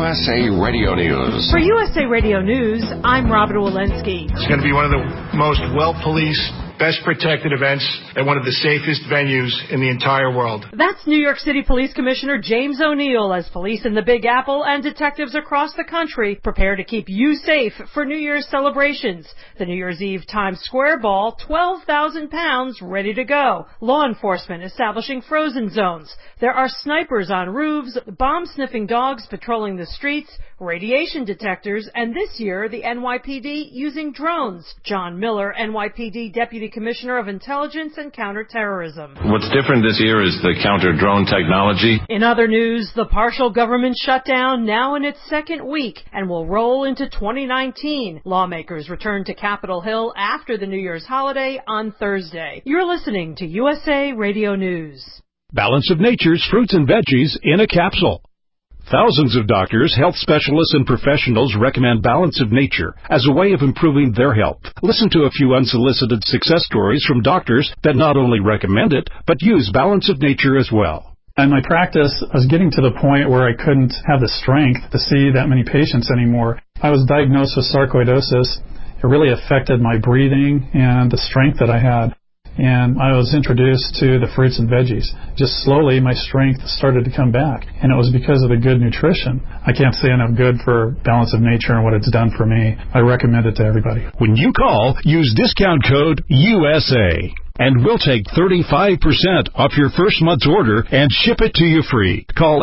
USA Radio News. For USA Radio News, I'm Robert Walensky. It's going to be one of the most well-policed, best-protected events at one of the safest venues in the entire world. That's New York City Police Commissioner James O'Neill as police in the Big Apple and detectives across the country prepare to keep you safe for New Year's celebrations. The New Year's Eve Times Square ball, 12,000 pounds, ready to go. Law enforcement establishing frozen zones. There are snipers on roofs, bomb-sniffing dogs patrolling the streets, radiation detectors, and this year the NYPD using drones. John Miller, NYPD Deputy Commissioner of Intelligence and Counterterrorism. What's different this year is the counter-drone technology. In other news, the partial government shutdown now in its second week and will roll into 2019. Lawmakers return to Capitol Hill after the New Year's holiday on Thursday. You're listening to USA Radio News. Balance of Nature's fruits and veggies in a capsule. Thousands of doctors, health specialists, and professionals recommend Balance of Nature as a way of improving their health. Listen to a few unsolicited success stories from doctors that not only recommend it, but use Balance of Nature as well. In my practice, I was getting to the point where I couldn't have the strength to see that many patients anymore. I was diagnosed with sarcoidosis. It really affected my breathing and the strength that I had. And I was introduced to the fruits and veggies. Just slowly, my strength started to come back. And it was because of the good nutrition. I can't say enough good for Balance of Nature and what it's done for me. I recommend it to everybody. When you call, use discount code USA. And we'll take 35% off your first month's order and ship it to you free. Call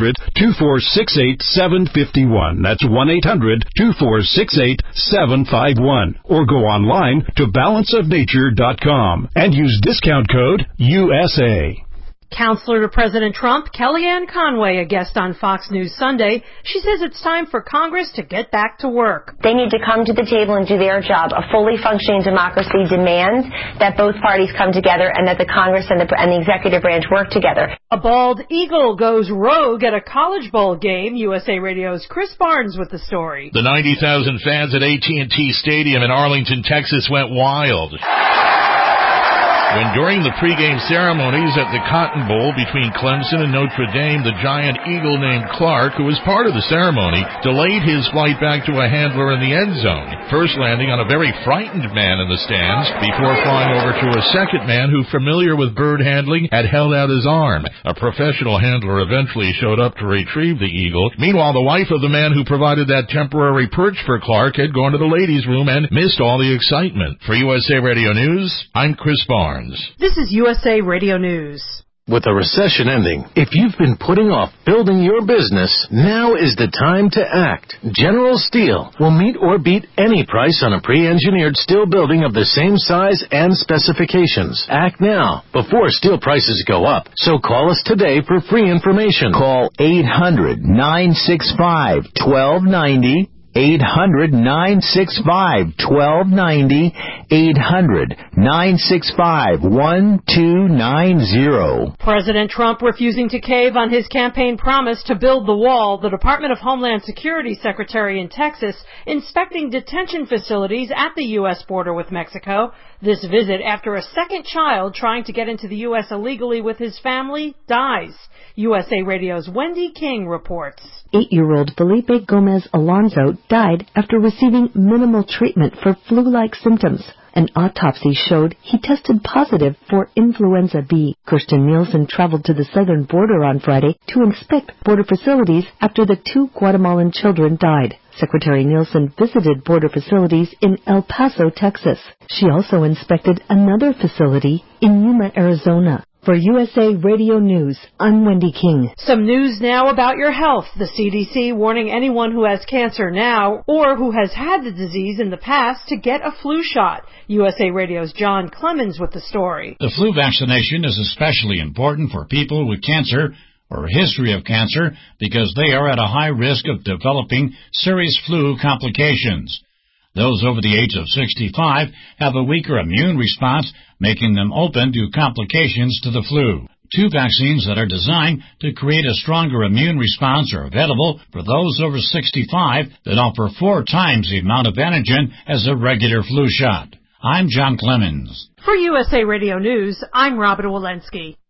800-246-8751. That's 1-800-246-8751. Or go online to balanceofnature.com and use discount code USA. Counselor to President Trump, Kellyanne Conway, a guest on Fox News Sunday. She says it's time for Congress to get back to work. They need to come to the table and do their job. A fully functioning democracy demands that both parties come together and that the Congress and the executive branch work together. A bald eagle goes rogue at a College Bowl game. USA Radio's Chris Barnes with the story. The 90,000 fans at AT&T Stadium in Arlington, Texas went wild when during the pregame ceremonies at the Cotton Bowl between Clemson and Notre Dame, the giant eagle named Clark, who was part of the ceremony, delayed his flight back to a handler in the end zone, first landing on a very frightened man in the stands before flying over to a second man who, familiar with bird handling, had held out his arm. A professional handler eventually showed up to retrieve the eagle. Meanwhile, the wife of the man who provided that temporary perch for Clark had gone to the ladies' room and missed all the excitement. For USA Radio News, I'm Chris Barnes. This is USA Radio News. With the recession ending, if you've been putting off building your business, now is the time to act. General Steel will meet or beat any price on a pre-engineered steel building of the same size and specifications. Act now, before steel prices go up. So call us today for free information. Call 800-965-1290. 800-965-1290, 800-965-1290. President Trump refusing to cave on his campaign promise to build the wall. The Department of Homeland Security Secretary in Texas inspecting detention facilities at the U.S. border with Mexico. This visit after a second child trying to get into the U.S. illegally with his family dies. USA Radio's Wendy King reports. 8-year-old Felipe Gomez Alonso died after receiving minimal treatment for flu-like symptoms. An autopsy showed he tested positive for influenza B. Kirsten Nielsen traveled to the southern border on Friday to inspect border facilities after the 2 Guatemalan children died. Secretary Nielsen visited border facilities in El Paso, Texas. She also inspected another facility in Yuma, Arizona. For USA Radio News, I'm Wendy King. Some news now about your health. The CDC warning anyone who has cancer now or who has had the disease in the past to get a flu shot. USA Radio's John Clemens with the story. The flu vaccination is especially important for people with cancer or a history of cancer because they are at a high risk of developing serious flu complications. Those over the age of 65 have a weaker immune response, making them open to complications to the flu. 2 vaccines that are designed to create a stronger immune response are available for those over 65 that offer 4 times the amount of antigen as a regular flu shot. I'm John Clemens. For USA Radio News, I'm Robert Walensky.